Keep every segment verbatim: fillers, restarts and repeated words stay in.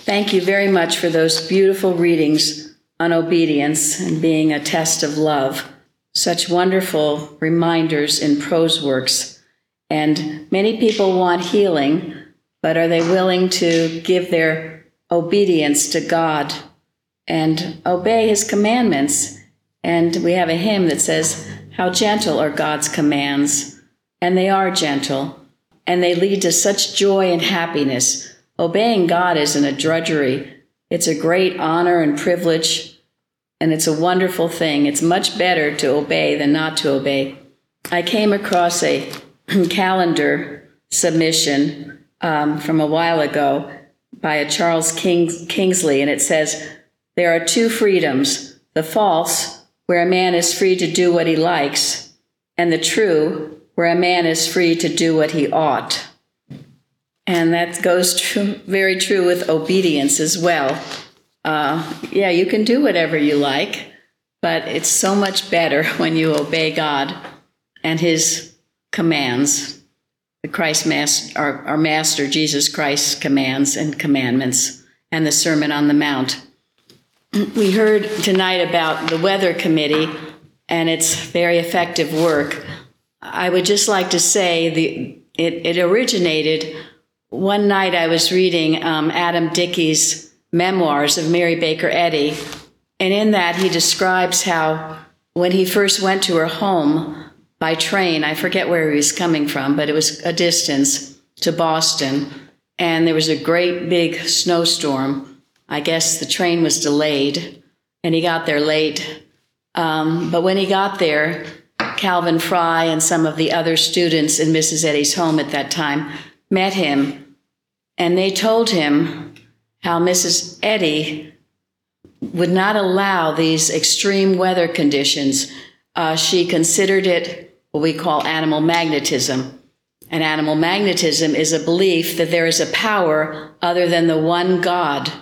Thank you very much for those beautiful readings on obedience and being a test of love. Such wonderful reminders in prose works. And many people want healing, but are they willing to give their obedience to God and obey his commandments? And we have a hymn that says, "How gentle are God's commands." And they are gentle, and they lead to such joy and happiness. Obeying God isn't a drudgery. It's a great honor and privilege, and it's a wonderful thing. It's much better to obey than not to obey. I came across a calendar submission um, from a while ago by a Charles King, Kingsley, and it says, "There are two freedoms, the false, where a man is free to do what he likes, and the true, where a man is free to do what he ought." And that goes true, very true with obedience as well. Uh, yeah, you can do whatever you like, but it's so much better when you obey God and his commands, the Christ Master, our, our Master Jesus Christ's commands and commandments, and the Sermon on the Mount. We heard tonight about the Weather Committee and its very effective work. I would just like to say the it, it originated. One night I was reading um, Adam Dickey's memoirs of Mary Baker Eddy, and in that he describes how when he first went to her home by train, I forget where he was coming from, but it was a distance to Boston, and there was a great big snowstorm. I guess the train was delayed, and he got there late. Um, but when he got there, Calvin Fry and some of the other students in Missus Eddy's home at that time met him, and they told him how Missus Eddy would not allow these extreme weather conditions. Uh, she considered it what we call animal magnetism. And animal magnetism is a belief that there is a power other than the one God.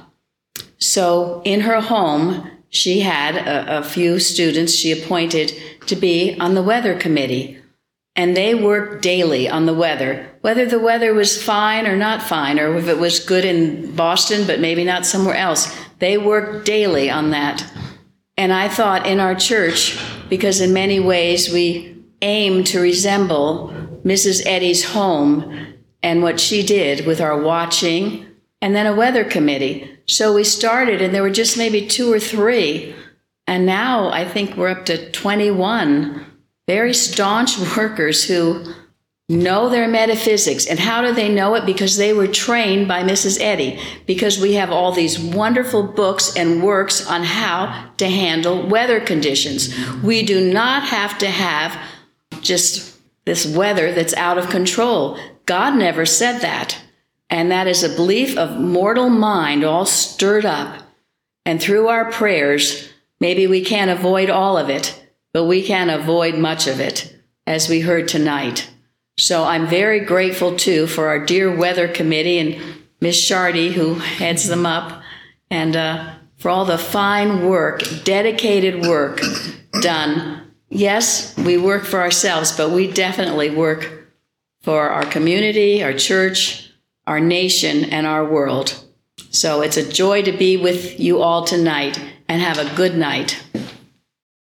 So in her home, she had a, a few students she appointed to be on the weather committee. And they worked daily on the weather, whether the weather was fine or not fine, or if it was good in Boston, but maybe not somewhere else. They worked daily on that. And I thought in our church, because in many ways we aim to resemble Missus Eddy's home and what she did with our watching and then a weather committee. So we started, and there were just maybe two or three. And now I think we're up to twenty-one very staunch workers who know their metaphysics. And how do they know it? Because they were trained by Missus Eddy, because we have all these wonderful books and works on how to handle weather conditions. We do not have to have just this weather that's out of control. God never said that. And that is a belief of mortal mind all stirred up. And through our prayers, maybe we can't avoid all of it, but we can avoid much of it, as we heard tonight. So I'm very grateful, too, for our dear Weather Committee and Miss Shardy, who heads them up, and uh, for all the fine work, dedicated work done. Yes, we work for ourselves, but we definitely work for our community, our church, our nation, and our world. So it's a joy to be with you all tonight, and have a good night.